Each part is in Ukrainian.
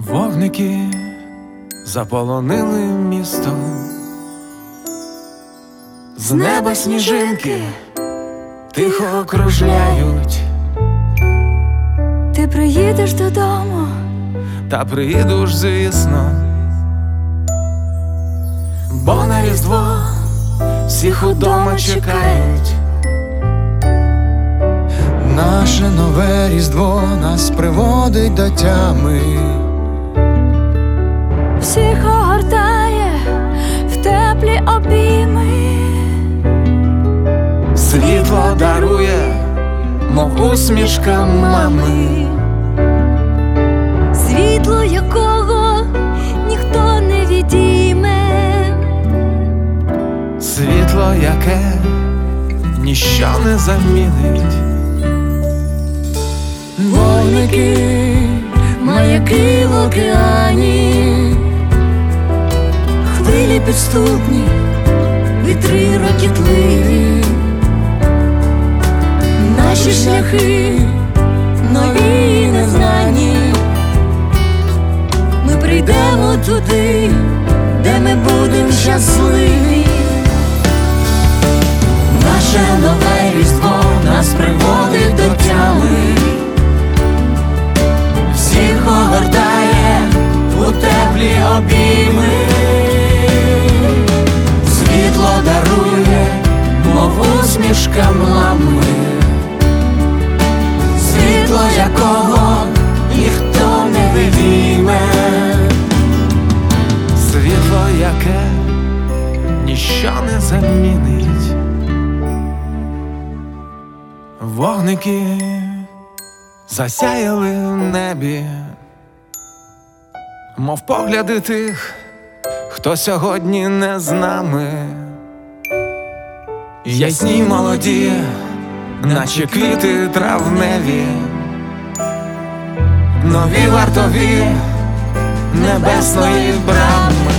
Вогники заполонили місто, з неба сніжинки тихо кружляють. Ти приїдеш додому, та приїду ж, звісно, бо на Різдво всіх удома чекають. Наше нове Різдво нас приводить до тями, всіх огортає в теплі обійми. Світло дарує, мов усмішка мами, світло, якого ніхто не відійме, світло, яке ніщо не замінить. вогники, маяки в океані, хвилі підступні, вітри ракітливі, наші шляхи нові і незнані. Ми прийдемо туди, де ми будемо щасливі. Наше нове Різдво нас приводить до тями, всіх огортає у теплі обійми. Світло дарує, мов усмішка мами, світло, якого ніхто не відійме, світло, яке ніщо не замінить. Вогники засяяли в небі, мов погляди тих, хто сьогодні не з нами. Ясні молоді, наче квіти травневі, нові вартові небесної брами.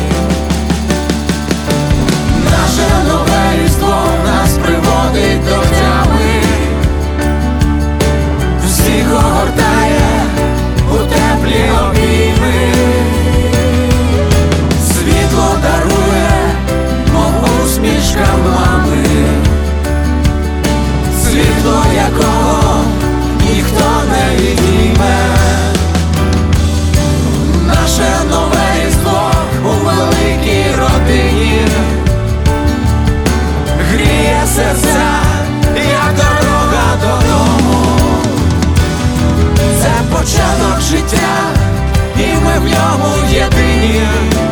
Наше нове Різдво нас приводить до тями, всіх огортає у теплі обійми. Світло дарує, мов усмішка мами, світло, якого ніхто не відійме. Наше нове Різдво у великій родині гріє серця, як дорога додому. Це початок життя, і ми в ньому єдині.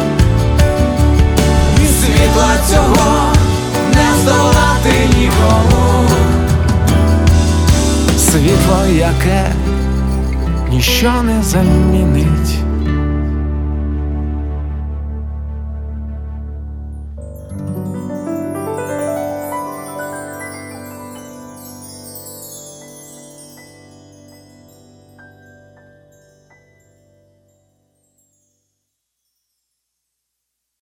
І світла цього не здолати нікому. Світло, яке ніщо не замінить.